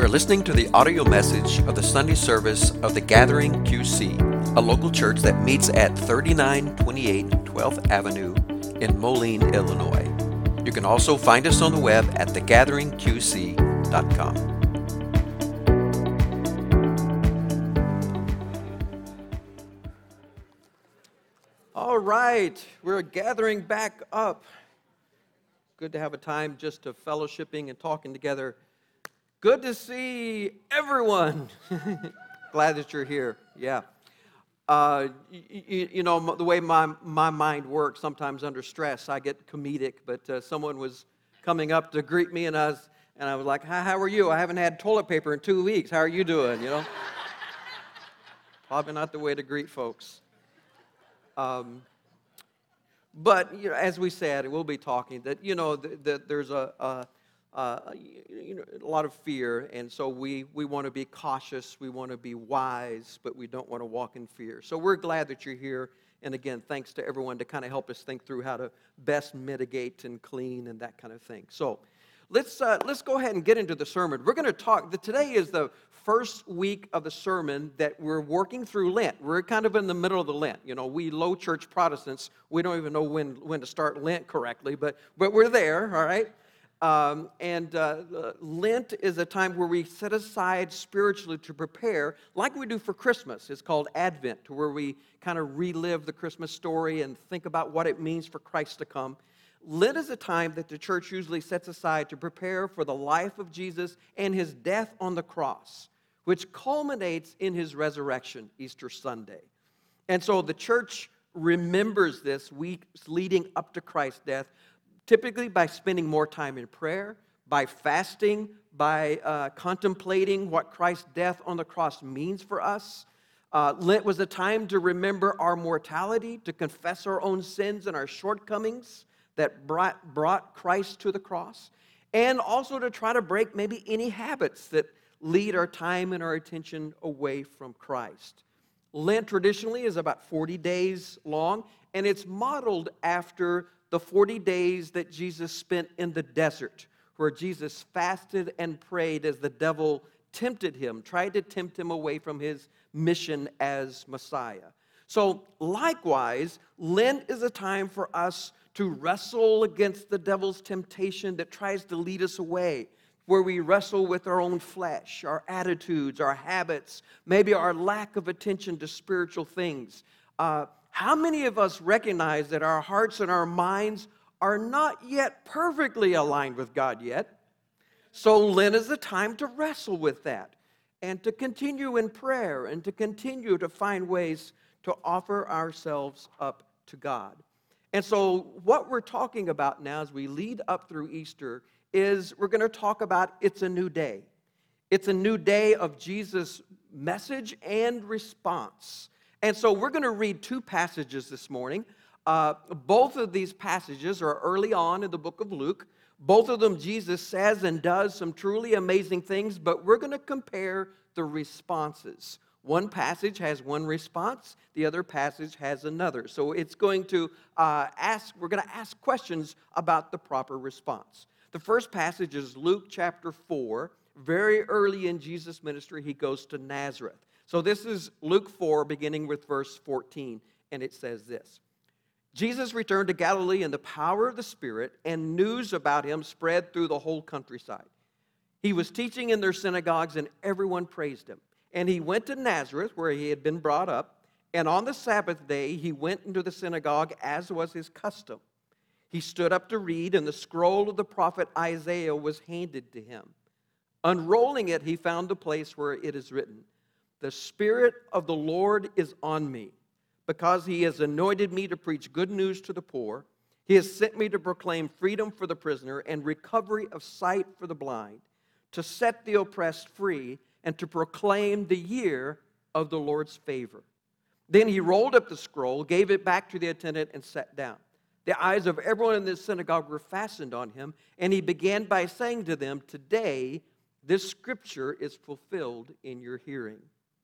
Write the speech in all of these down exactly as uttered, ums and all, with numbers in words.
are listening to the audio message of the Sunday service of the Gathering Q C, a local church that meets at thirty-nine twenty-eight twelfth Avenue in Moline, Illinois. You can also find us on the web at the gathering q c dot com. All right, we're gathering back up. Good to have a time just to fellowshipping and talking together. Good to see everyone. Glad that you're here. Yeah. Uh, you, you know, the way my, my mind works, sometimes under stress, I get comedic, but uh, someone was coming up to greet me, and I was, and I was like, Hi, how are you? I haven't had toilet paper in two weeks. How are you doing, you know? Probably not the way to greet folks. Um, but, you know, as we said, and we'll be talking, that, you know, that the, there's a... a Uh, you know, a lot of fear, and so we, we want to be cautious, we want to be wise, but we don't want to walk in fear. So we're glad that you're here, and again, thanks to everyone to kind of help us think through how to best mitigate and clean and that kind of thing. So let's uh, let's go ahead and get into the sermon. We're going to talk, the, today is the first week of the sermon that we're working through Lent. We're kind of in the middle of the Lent. You know, we low church Protestants, we don't even know when, when to start Lent correctly, but, but we're there, all right? Um, and uh, Lent is a time where we set aside spiritually to prepare, like we do for Christmas. It's called Advent, where we kind of relive the Christmas story and think about what it means for Christ to come. Lent is a time that the church usually sets aside to prepare for the life of Jesus and his death on the cross, which culminates in his resurrection, Easter Sunday. And so the church remembers this weeks leading up to Christ's death, typically by spending more time in prayer, by fasting, by uh, contemplating what Christ's death on the cross means for us. Uh, Lent was a time to remember our mortality, to confess our own sins and our shortcomings that brought, brought Christ to the cross, and also to try to break maybe any habits that lead our time and our attention away from Christ. Lent traditionally is about forty days long, and it's modeled after the forty days that Jesus spent in the desert, where Jesus fasted and prayed as the devil tempted him, tried to tempt him away from his mission as Messiah. So likewise, Lent is a time for us to wrestle against the devil's temptation that tries to lead us away, where we wrestle with our own flesh, our attitudes, our habits, maybe our lack of attention to spiritual things. Uh, How many of us recognize that our hearts and our minds are not yet perfectly aligned with God yet? So Lent is a time to wrestle with that and to continue in prayer and to continue to find ways to offer ourselves up to God. And so what we're talking about now as we lead up through Easter is we're going to talk about it's a new day. It's a new day of Jesus' message and response. And so we're going to read two passages this morning. Uh, both of these passages are early on in the book of Luke. Both of them Jesus says and does some truly amazing things, but we're going to compare the responses. One passage has one response, the other passage has another. So it's going to uh, ask, we're going to ask questions about the proper response. The first passage is Luke chapter four. Very early in Jesus' ministry, he goes to Nazareth. So this is Luke four, beginning with verse fourteen, and it says this. Jesus returned to Galilee in the power of the Spirit, and news about him spread through the whole countryside. He was teaching in their synagogues, and everyone praised him. And he went to Nazareth, where he had been brought up, and on the Sabbath day he went into the synagogue, as was his custom. He stood up to read, and the scroll of the prophet Isaiah was handed to him. Unrolling it, he found the place where it is written, The Spirit of the Lord is on me, because he has anointed me to preach good news to the poor. He has sent me to proclaim freedom for the prisoner and recovery of sight for the blind, to set the oppressed free, and to proclaim the year of the Lord's favor. Then he rolled up the scroll, gave it back to the attendant, and sat down. The eyes of everyone in the synagogue were fastened on him, and he began by saying to them, Today this scripture is fulfilled in your hearing.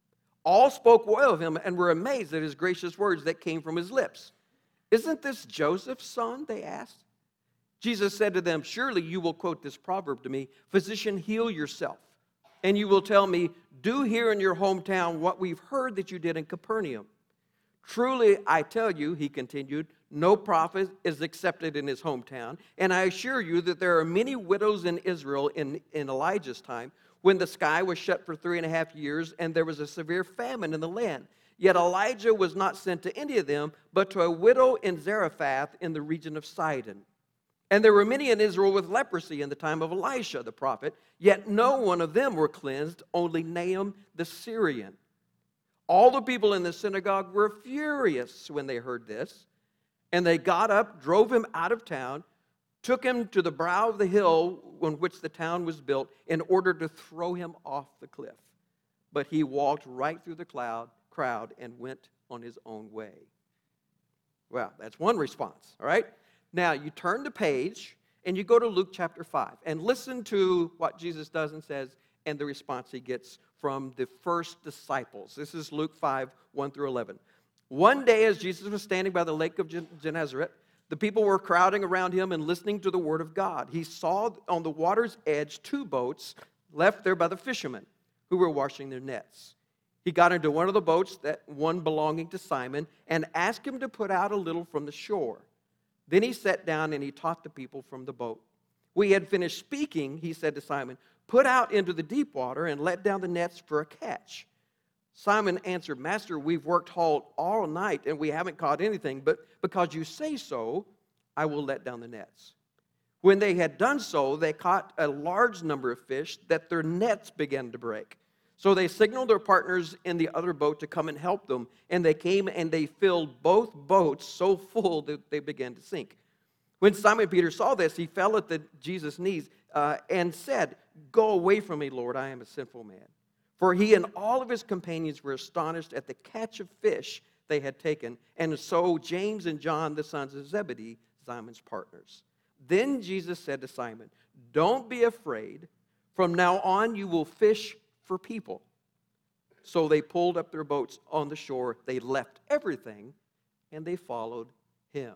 All spoke well of him and were amazed at his gracious words that came from his lips. Isn't this Joseph's son? They asked. Jesus said to them, Surely you will quote this proverb to me, Physician, heal yourself. And you will tell me, do here in your hometown what we've heard that you did in Capernaum. Truly, I tell you, he continued, no prophet is accepted in his hometown. And I assure you that there are many widows in Israel in, in Elijah's time, when the sky was shut for three and a half years, and there was a severe famine in the land. Yet Elijah was not sent to any of them, but to a widow in Zarephath in the region of Sidon. And there were many in Israel with leprosy in the time of Elisha the prophet, yet no one of them were cleansed, only Naaman the Syrian. All the people in the synagogue were furious when they heard this, and they got up, drove him out of town, took him to the brow of the hill on which the town was built in order to throw him off the cliff. But he walked right through the cloud, crowd and went on his own way. Well, that's one response, all right? Now, you turn the page, and you go to Luke chapter five, and listen to what Jesus does and says, and the response he gets from the first disciples. This is Luke five, one through eleven. One day, as Jesus was standing by the lake of Gennesaret, the people were crowding around him and listening to the word of God. He saw on the water's edge two boats left there by the fishermen who were washing their nets. He got into one of the boats, that one belonging to Simon, and asked him to put out a little from the shore. Then he sat down and he taught the people from the boat. When he had finished speaking, he said to Simon, "Put out into the deep water and let down the nets for a catch." Simon answered, "Master, we've worked hard all night and we haven't caught anything, but because you say so, I will let down the nets." When they had done so, they caught a large number of fish that their nets began to break. So they signaled their partners in the other boat to come and help them, and they came and they filled both boats so full that they began to sink. When Simon Peter saw this, he fell at the, Jesus' knees uh, and said, "Go away from me, Lord, I am a sinful man." For he and all of his companions were astonished at the catch of fish they had taken, and so James and John, the sons of Zebedee, Simon's partners. Then Jesus said to Simon, "Don't be afraid. From now on you will fish for people." So they pulled up their boats on the shore. They left everything, and they followed him.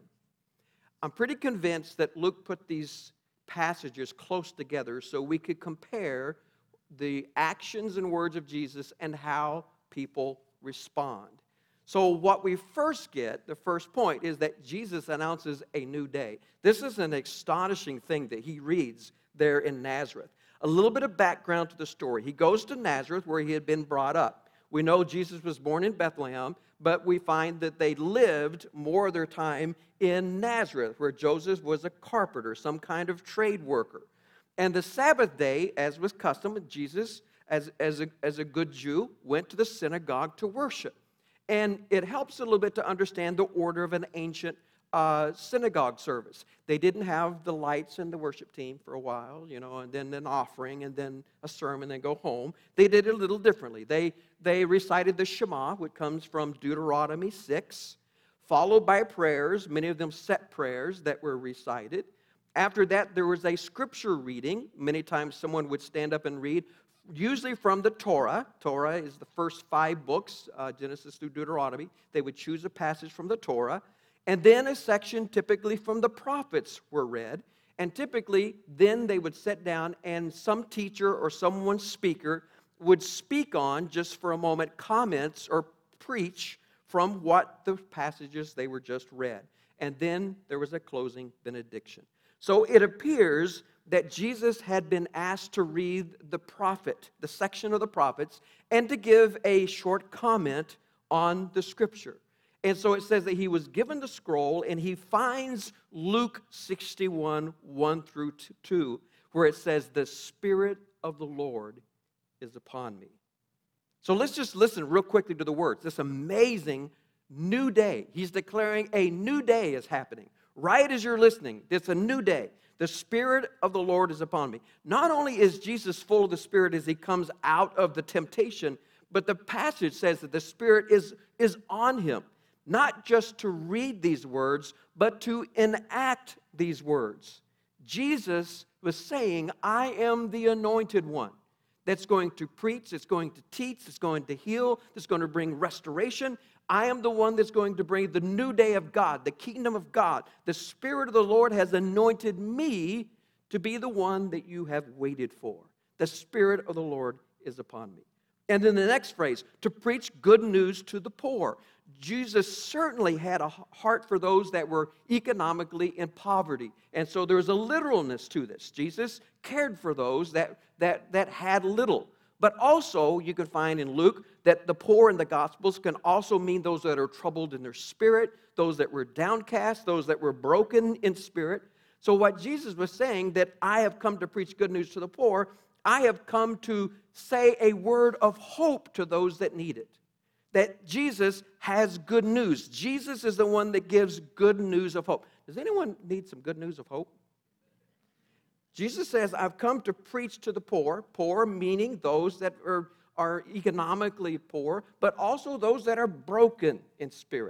I'm pretty convinced that Luke put these passages close together so we could compare the actions and words of Jesus and how people respond. So what we first get, the first point, is that Jesus announces a new day. This is an astonishing thing that he reads there in Nazareth. A little bit of background to the story. He goes to Nazareth where he had been brought up. We know Jesus was born in Bethlehem, but we find that they lived more of their time in Nazareth, where Joseph was a carpenter, some kind of trade worker. And the Sabbath day, as was custom, Jesus, as, as, a, as a good Jew, went to the synagogue to worship. And it helps a little bit to understand the order of an ancient uh, synagogue service. They didn't have the lights and the worship team for a while, you know, and then an offering and then a sermon and go home. They did it a little differently. They, they recited the Shema, which comes from Deuteronomy six, followed by prayers, many of them set prayers that were recited. After that, there was a scripture reading. Many times someone would stand up and read, usually from the Torah. Torah is the first five books, uh, Genesis through Deuteronomy. They would choose a passage from the Torah. And then a section typically from the prophets were read. And typically, then they would sit down and some teacher or someone speaker would speak on, just for a moment, comments or preach from what the passages they were just read. And then there was a closing benediction. So it appears that Jesus had been asked to read the prophet, the section of the prophets, and to give a short comment on the scripture. And so it says that he was given the scroll, and he finds Luke sixty-one, one through two, where it says, "The Spirit of the Lord is upon me." So let's just listen real quickly to the words. This amazing new day. He's declaring a new day is happening. Right as you're listening, it's a new day. The Spirit of the Lord is upon me. Not only is Jesus full of the Spirit as he comes out of the temptation, but the passage says that the Spirit is, is on him. Not just to read these words, but to enact these words. Jesus was saying, "I am the anointed one that's going to preach, that's going to teach, that's going to heal, that's going to bring restoration. I am the one that's going to bring the new day of God, the kingdom of God. The Spirit of the Lord has anointed me to be the one that you have waited for." The Spirit of the Lord is upon me. And then the next phrase, to preach good news to the poor. Jesus certainly had a heart for those that were economically in poverty. And so there's a literalness to this. Jesus cared for those that, that, that had little. But also, you can find in Luke that the poor in the Gospels can also mean those that are troubled in their spirit, those that were downcast, those that were broken in spirit. So what Jesus was saying, that I have come to preach good news to the poor, I have come to say a word of hope to those that need it. That Jesus has good news. Jesus is the one that gives good news of hope. Does anyone need some good news of hope? Jesus says, I've come to preach to the poor, poor meaning those that are, are economically poor, but also those that are broken in spirit,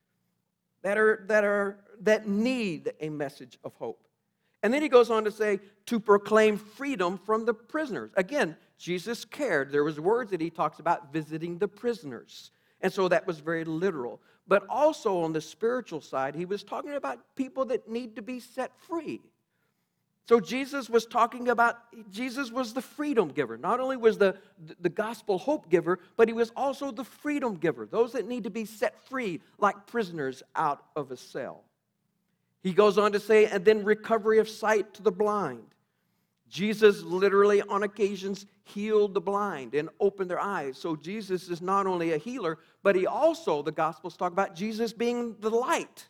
that are, that are, that need a message of hope. And then he goes on to say, to proclaim freedom from the prisoners. Again, Jesus cared. There was words that he talks about visiting the prisoners. And so that was very literal. But also on the spiritual side, he was talking about people that need to be set free. So Jesus was talking about, Jesus was the freedom giver. Not only was the, the gospel hope giver, but he was also the freedom giver. Those that need to be set free like prisoners out of a cell. He goes on to say, and then recovery of sight to the blind. Jesus literally on occasions healed the blind and opened their eyes. So Jesus is not only a healer, but he also, the Gospels talk about Jesus being the light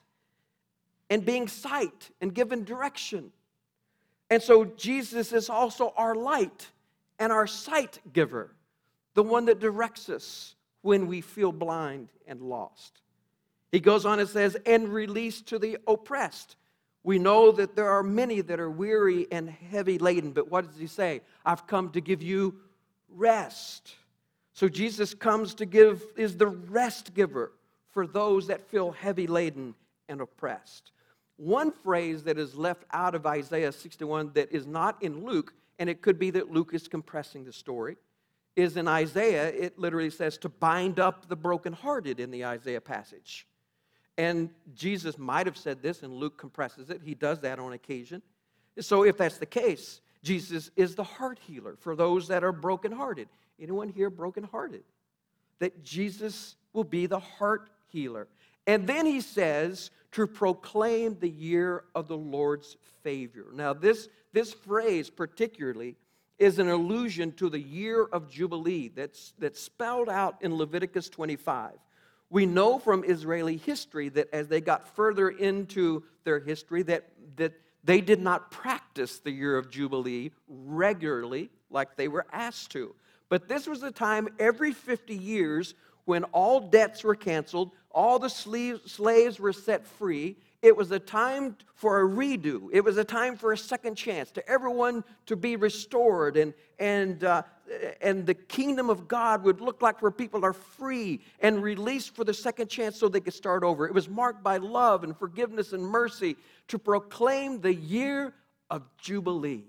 and being sight and giving direction. And so Jesus is also our light and our sight giver, the one that directs us when we feel blind and lost. He goes on and says, and release to the oppressed. We know that there are many that are weary and heavy laden, but what does he say? I've come to give you rest. So Jesus comes to give, is the rest giver for those that feel heavy laden and oppressed. One phrase that is left out of Isaiah sixty-one that is not in Luke, and it could be that Luke is compressing the story, is in Isaiah, it literally says to bind up the brokenhearted in the Isaiah passage. And Jesus might have said this, and Luke compresses it. He does that on occasion. So if that's the case, Jesus is the heart healer for those that are brokenhearted. Anyone here brokenhearted? That Jesus will be the heart healer. And then he says to proclaim the year of the Lord's favor. Now this, this phrase particularly is an allusion to the year of Jubilee that's, that's spelled out in Leviticus twenty-five. We know from Israeli history that as they got further into their history that, that they did not practice the year of Jubilee regularly like they were asked to. But this was a time every fifty years when all debts were canceled, all the slaves were set free. It was a time for a redo. It was a time for a second chance, to everyone to be restored. And, and, uh, and the kingdom of God would look like where people are free and released for the second chance so they could start over. It was marked by love and forgiveness and mercy to proclaim the year of Jubilee.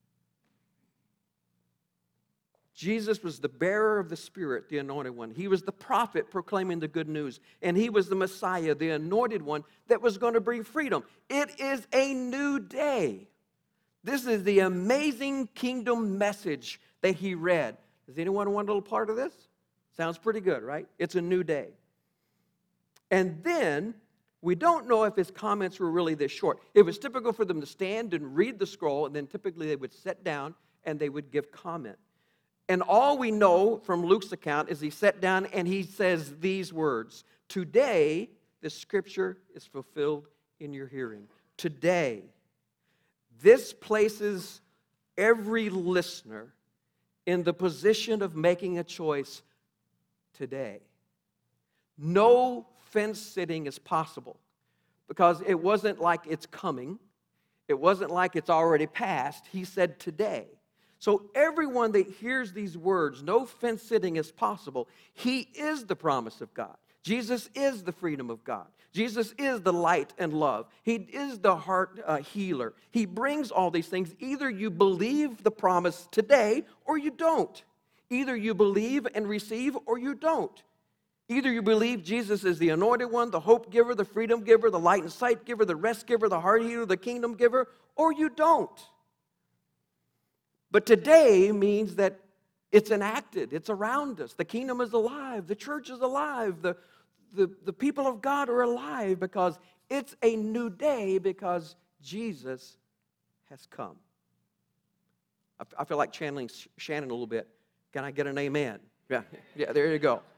Jesus was the bearer of the Spirit, the anointed one. He was the prophet proclaiming the good news. And he was the Messiah, the anointed one that was going to bring freedom. It is a new day. This is the amazing kingdom message that he read. Does anyone want a little part of this? Sounds pretty good, right? It's a new day. And then, we don't know if his comments were really this short. It was typical for them to stand and read the scroll, and then typically they would sit down and they would give comment. And all we know from Luke's account is he sat down and he says these words, today the scripture is fulfilled in your hearing. Today. This places every listener in the position of making a choice today. No fence sitting is possible because it wasn't like it's coming. It wasn't like it's already passed. He said today. So everyone that hears these words, no fence sitting is possible. He is the promise of God. Jesus is the freedom of God. Jesus is the light and love. He is the heart uh, healer. He brings all these things. Either you believe the promise today or you don't. Either you believe and receive or you don't. Either you believe Jesus is the anointed one, the hope giver, the freedom giver, the light and sight giver, the rest giver, the heart healer, the kingdom giver, or you don't. But today means that It's enacted. It's around us. The kingdom is alive. The church is alive. The, the, the people of God are alive because it's a new day because Jesus has come. I, I feel like channeling Shannon a little bit. Can I get an amen? Yeah, yeah, there you go.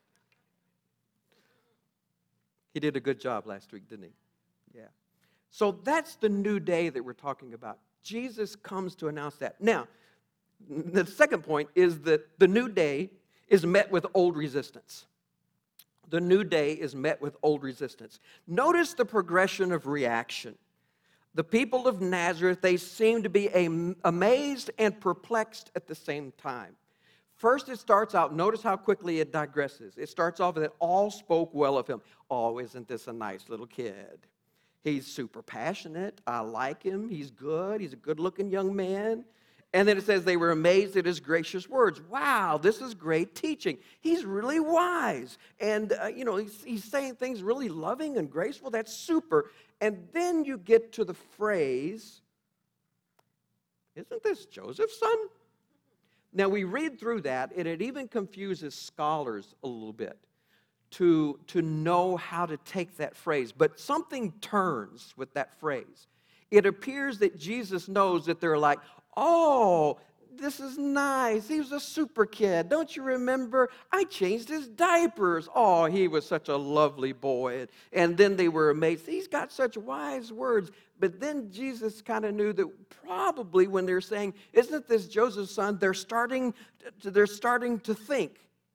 He did a good job last week, didn't he? Yeah. So that's the new day that we're talking about. Jesus comes to announce that. Now, the second point is that the new day is met with old resistance. The new day is met with old resistance. Notice the progression of reaction. The people of Nazareth, they seem to be amazed and perplexed at the same time. First, it starts out, notice how quickly it digresses. It starts off that all spoke well of him. Oh, isn't this a nice little kid? He's super passionate. I like him. He's good. He's a good-looking young man. And then it says they were amazed at his gracious words. Wow, this is great teaching. He's really wise. And, uh, you know, he's, he's saying things really loving and graceful. That's super. And then you get to the phrase, isn't this Joseph's son? Now, we read through that, and it even confuses scholars a little bit to, to know how to take that phrase. But something turns with that phrase. It appears that Jesus knows that they're like, oh, this is nice. He was a super kid. Don't you remember? I changed his diapers. Oh, he was such a lovely boy. And then they were amazed. He's got such wise words. But then Jesus kind of knew that probably when they're saying, isn't this Joseph's son? They're starting to, they're starting to think.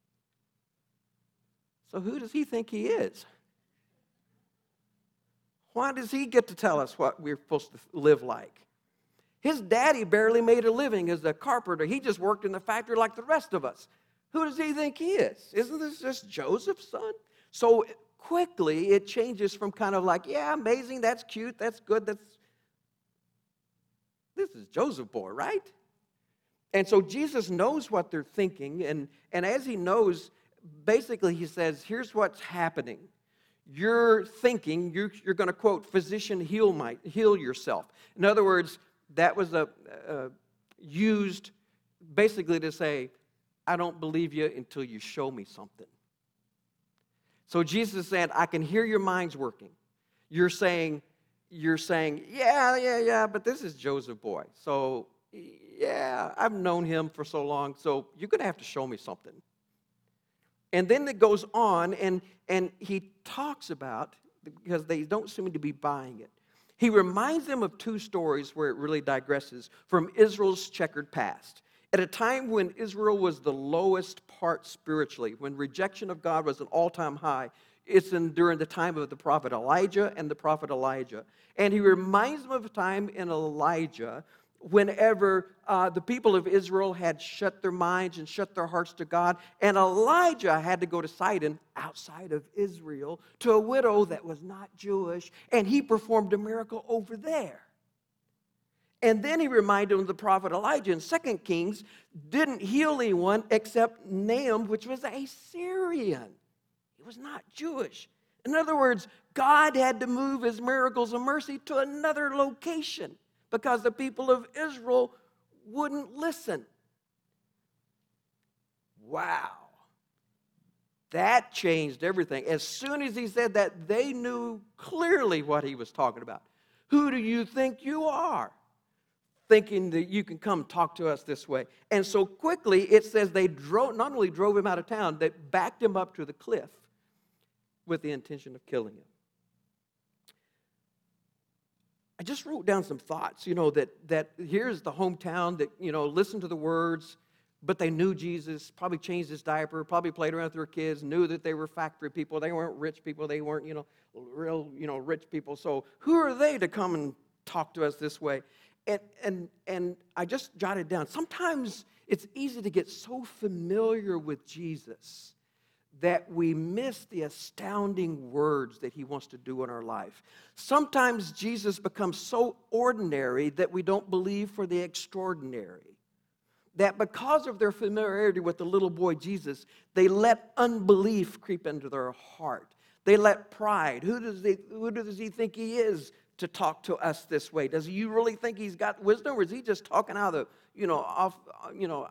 So who does he think he is? Why does he get to tell us what we're supposed to live like? His daddy barely made a living as a carpenter. He just worked in the factory like the rest of us. Who does he think he is? Isn't this just Joseph's son? So quickly it changes from kind of like, yeah, amazing, that's cute, that's good, that's... This is Joseph's boy, right? And so Jesus knows what they're thinking, and, and as he knows, basically he says, here's what's happening. You're thinking, you're, you're going to quote, physician, heal, my, heal yourself. In other words, that was a, uh, used basically to say, I don't believe you until you show me something. So Jesus said, I can hear your minds working. You're saying, you're saying, yeah, yeah, yeah, but this is Joseph boy. So, yeah, I've known him for so long, so you're going to have to show me something. And then it goes on, and, and he talks about, because they don't seem to be buying it, he reminds them of two stories where it really digresses from Israel's checkered past. At a time when Israel was the lowest part spiritually, when rejection of God was an all-time high, it's in, during the time of the prophet Elijah and the prophet Elijah. And he reminds them of a time in Elijah whenever uh, the people of Israel had shut their minds and shut their hearts to God, and Elijah had to go to Sidon, outside of Israel, to a widow that was not Jewish, and he performed a miracle over there. And then he reminded them of the prophet Elijah in Second Kings didn't heal anyone except Naaman, which was a Syrian. He was not Jewish. In other words, God had to move his miracles of mercy to another location, because the people of Israel wouldn't listen. Wow. That changed everything. As soon as he said that, they knew clearly what he was talking about. Who do you think you are? Thinking that you can come talk to us this way. And so quickly, it says they drove, not only drove him out of town, they backed him up to the cliff with the intention of killing him. I just wrote down some thoughts, you know, that, that here's the hometown that, you know, listened to the words, but they knew Jesus, probably changed his diaper, probably played around with their kids, knew that they were factory people. They weren't rich people. They weren't, you know, real, you know, rich people. So who are they to come and talk to us this way? And, and, and I just jotted down, sometimes it's easy to get so familiar with Jesus that we miss the astounding words that he wants to do in our life. Sometimes Jesus becomes so ordinary that we don't believe for the extraordinary. That because of their familiarity with the little boy Jesus, they let unbelief creep into their heart. They let pride. Who does he, who does he think he is to talk to us this way? Does you really think he's got wisdom, or is he just talking out of the, you know, off, you know,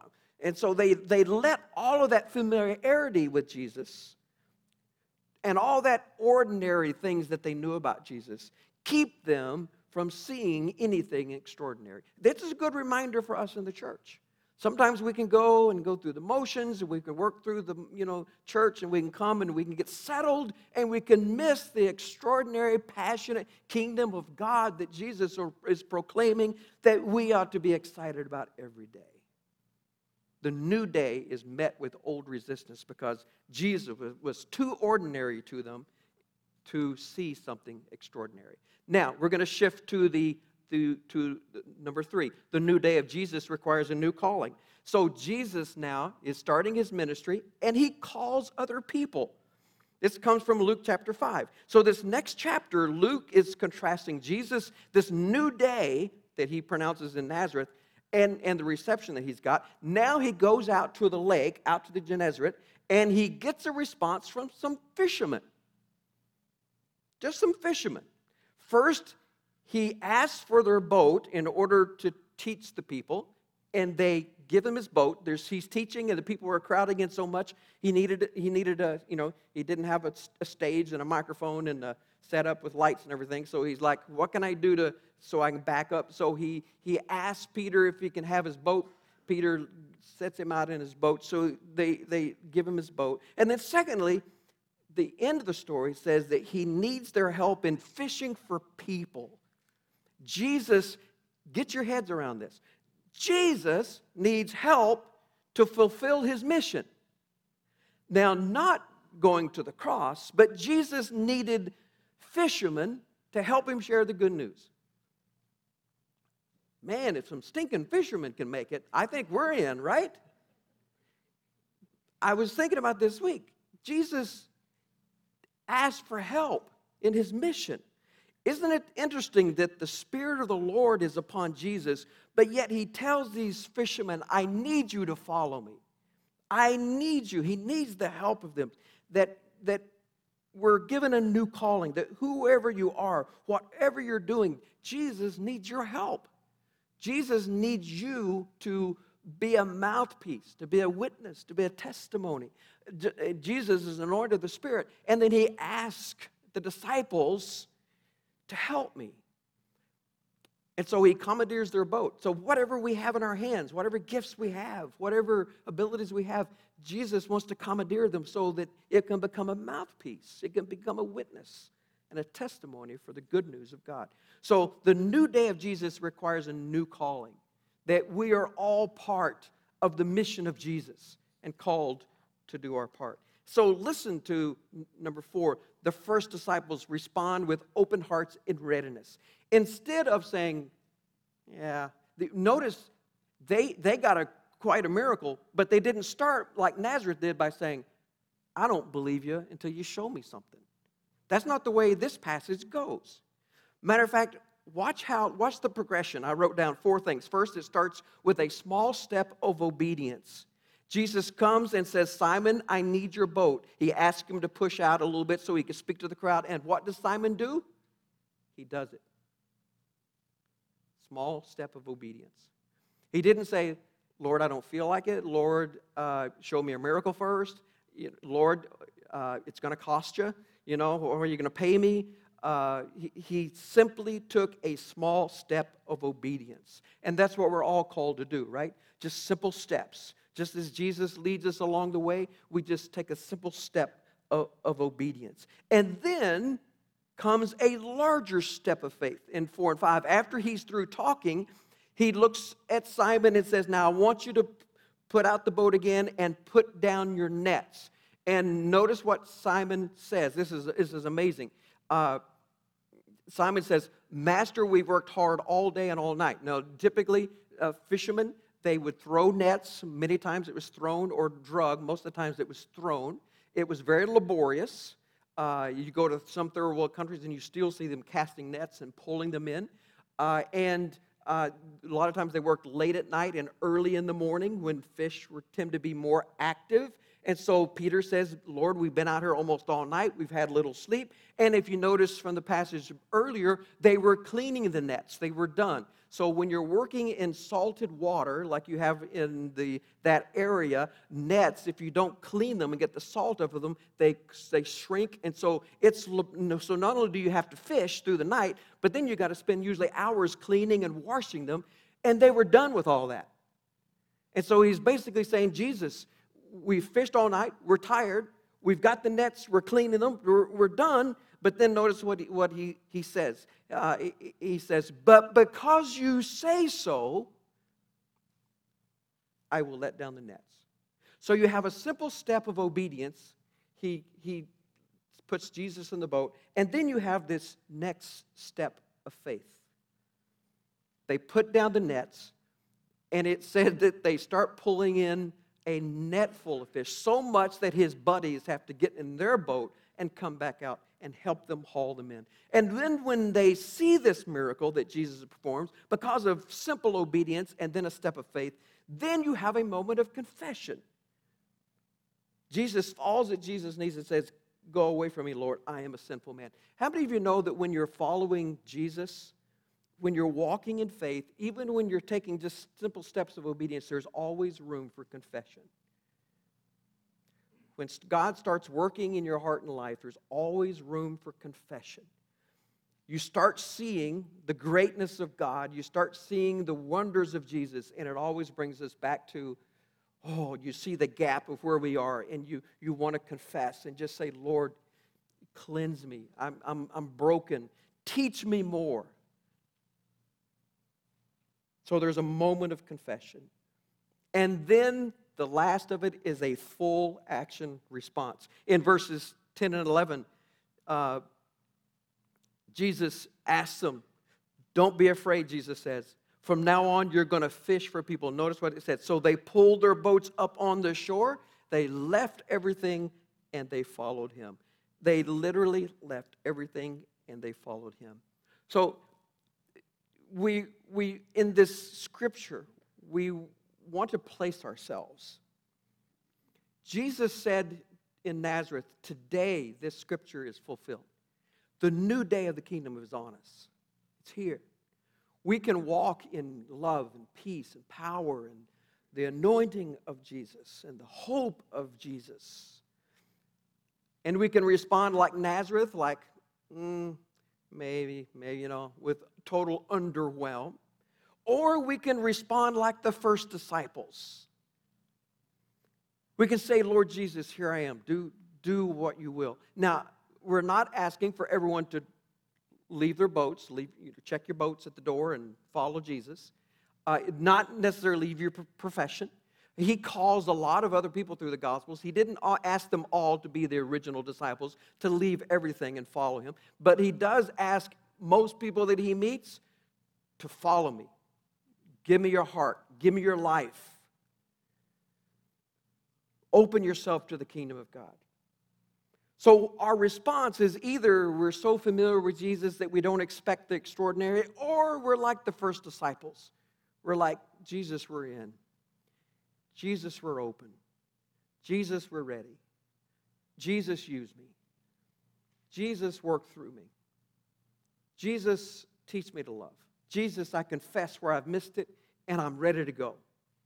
And so they, they let all of that familiarity with Jesus and all that ordinary things that they knew about Jesus keep them from seeing anything extraordinary. This is a good reminder for us in the church. Sometimes we can go and go through the motions, and we can work through the you know church, and we can come and we can get settled, and we can miss the extraordinary, passionate kingdom of God that Jesus is proclaiming that we ought to be excited about every day. The new day is met with old resistance because Jesus was too ordinary to them to see something extraordinary. Now, we're going to shift to the to, to number three. The new day of Jesus requires a new calling. So Jesus now is starting his ministry, and he calls other people. This comes from Luke chapter five. So this next chapter, Luke is contrasting Jesus, this new day that he pronounces in Nazareth, and, and the reception that he's got. Now he goes out to the lake, out to the Gennesaret, and he gets a response from some fishermen. Just some fishermen. First, he asks for their boat in order to teach the people, and they give him his boat. There's, he's teaching, and the people were crowding in so much, he needed, he needed a, you know, he didn't have a, a stage and a microphone and a setup with lights and everything, so he's like, what can I do to, so I can back up? So he, he asks Peter if he can have his boat. Peter sets him out in his boat, so they, they give him his boat. And then secondly, the end of the story says that he needs their help in fishing for people. Jesus, get your heads around this. Jesus needs help to fulfill his mission. Now, not going to the cross, but Jesus needed fishermen to help him share the good news. Man, if some stinking fishermen can make it, I think we're in, right? I was thinking about this week. Jesus asked for help in his mission. Isn't it interesting that the Spirit of the Lord is upon Jesus, but yet he tells these fishermen, I need you to follow me. I need you. He needs the help of them. That, that we're given a new calling, that whoever you are, whatever you're doing, Jesus needs your help. Jesus needs you to be a mouthpiece, to be a witness, to be a testimony. Jesus is anointed of the Spirit. And then he asked the disciples to help me. And so he commandeers their boat. So whatever we have in our hands, whatever gifts we have, whatever abilities we have, Jesus wants to commandeer them so that it can become a mouthpiece. It can become a witness and a testimony for the good news of God. So the new day of Jesus requires a new calling, that we are all part of the mission of Jesus and called to do our part. So listen to number four. The first disciples respond with open hearts and readiness. Instead of saying, yeah, the, notice they, they got a quite a miracle, but they didn't start like Nazareth did by saying, I don't believe you until you show me something. That's not the way this passage goes. Matter of fact, watch how, watch the progression. I wrote down four things. First, it starts with a small step of obedience. Jesus comes and says, Simon, I need your boat. He asks him to push out a little bit so he can speak to the crowd. And what does Simon do? He does it. Small step of obedience. He didn't say, Lord, I don't feel like it. Lord, uh, show me a miracle first. Lord, uh, it's going to cost you, you know, or are you going to pay me? Uh, he, he simply took a small step of obedience. And that's what we're all called to do, right? Just simple steps. Just as Jesus leads us along the way, we just take a simple step of, of obedience. And then comes a larger step of faith in four and five. After he's through talking, he looks at Simon and says, now I want you to put out the boat again and put down your nets. And notice what Simon says. This is, this is amazing. Uh, Simon says, Master, we've worked hard all day and all night. Now, typically, uh, fishermen, they would throw nets. Many times it was thrown or drug. Most of the times it was thrown. It was very laborious. Uh, you go to some third world countries and you still see them casting nets and pulling them in. Uh, and uh, a lot of times they worked late at night and early in the morning when fish were, tend to be more active. And so Peter says, Lord, we've been out here almost all night. We've had little sleep. And if you notice from the passage earlier, they were cleaning the nets. They were done. So when you're working in salted water, like you have in the that area, nets, if you don't clean them and get the salt off of them, they, they shrink. And so it's so not only do you have to fish through the night, but then you got to spend usually hours cleaning and washing them. And they were done with all that. And so he's basically saying, Jesus, we fished all night, we're tired, we've got the nets, we're cleaning them, we're, we're done. But then notice what he, what he, he says. Uh, he, he says, but because you say so, I will let down the nets. So you have a simple step of obedience. He, he puts Jesus in the boat. And then you have this next step of faith. They put down the nets, and it said that they start pulling in a net full of fish, so much that his buddies have to get in their boat and come back out and help them haul them in. And then when they see this miracle that Jesus performs, because of simple obedience and then a step of faith, then you have a moment of confession. Jesus falls at Jesus' knees and says, go away from me, Lord, I am a sinful man. How many of you know that when you're following Jesus, when you're walking in faith, even when you're taking just simple steps of obedience, there's always room for confession? When God starts working in your heart and life, there's always room for confession. You start seeing the greatness of God. You start seeing the wonders of Jesus, and it always brings us back to, oh, you see the gap of where we are, and you, you want to confess and just say, Lord, cleanse me. I'm, I'm, I'm broken. Teach me more. So there's a moment of confession. And then the last of it is a full action response. In verses ten and eleven, uh, Jesus asks them, don't be afraid, Jesus says. From now on, you're going to fish for people. Notice what it said. So they pulled their boats up on the shore. They left everything, and they followed him. They literally left everything, and they followed him. So we, we in this scripture, we want to place ourselves. Jesus said in Nazareth, today this scripture is fulfilled. The new day of the kingdom is on us. It's here. We can walk in love and peace and power and the anointing of Jesus and the hope of Jesus. And we can respond like Nazareth, like, mm, maybe, maybe, you know, with total underwhelm. Or we can respond like the first disciples. We can say, Lord Jesus, here I am. Do, do what you will. Now, we're not asking for everyone to leave their boats, leave, check your boats at the door and follow Jesus. Uh, not necessarily leave your profession. He calls a lot of other people through the Gospels. He didn't ask them all to be the original disciples, to leave everything and follow him. But he does ask most people that he meets to follow me. Give me your heart. Give me your life. Open yourself to the kingdom of God. So our response is either we're so familiar with Jesus that we don't expect the extraordinary, or we're like the first disciples. We're like, Jesus, we're in. Jesus, we're open. Jesus, we're ready. Jesus, use me. Jesus, work through me. Jesus, teach me to love. Jesus, I confess where I've missed it, and I'm ready to go.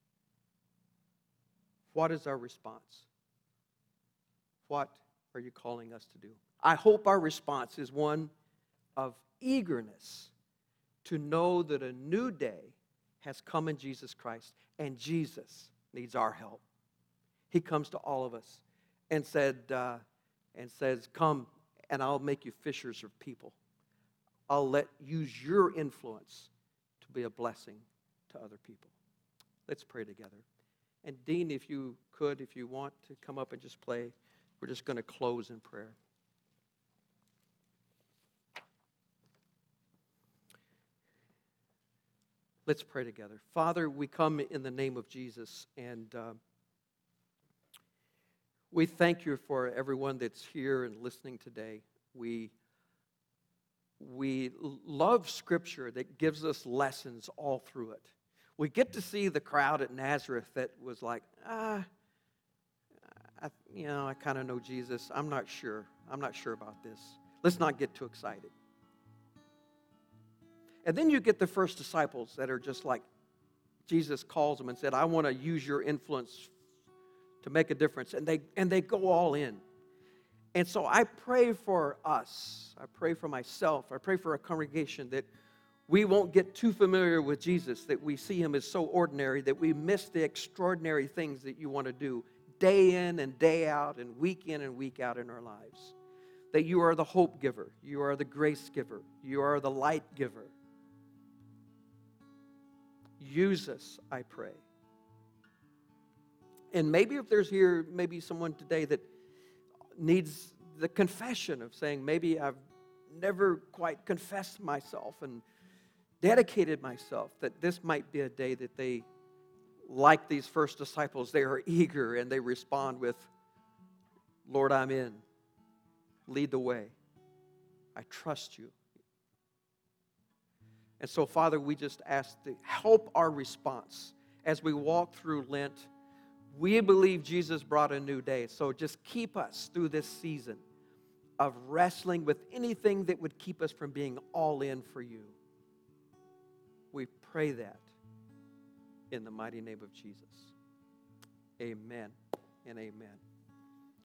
What is our response? What are you calling us to do? I hope our response is one of eagerness to know that a new day has come in Jesus Christ, and Jesus needs our help. He comes to all of us and said, uh, and says, "Come, and I'll make you fishers of people. I'll let use your influence to be a blessing to other people." Let's pray together. And Dean, if you could, if you want to come up and just play, we're just going to close in prayer. Let's pray together. Father, we come in the name of Jesus, and uh, we thank you for everyone that's here and listening today. We, we love Scripture that gives us lessons all through it. We get to see the crowd at Nazareth that was like, ah, I, you know, I kind of know Jesus. I'm not sure. I'm not sure about this. Let's not get too excited. And then you get the first disciples that are just like, Jesus calls them and said, I want to use your influence to make a difference. And they, and they go all in. And so I pray for us. I pray for myself. I pray for a congregation that we won't get too familiar with Jesus, that we see him as so ordinary, that we miss the extraordinary things that you want to do day in and day out and week in and week out in our lives. That you are the hope giver. You are the grace giver. You are the light giver. Use us, I pray. And maybe if there's here, maybe someone today that needs the confession of saying, maybe I've never quite confessed myself and dedicated myself, that this might be a day that they, like these first disciples, they are eager and they respond with, Lord, I'm in. Lead the way. I trust you. And so, Father, we just ask to help our response as we walk through Lent. We believe Jesus brought a new day. So just keep us through this season of wrestling with anything that would keep us from being all in for you. We pray that in the mighty name of Jesus. Amen and amen.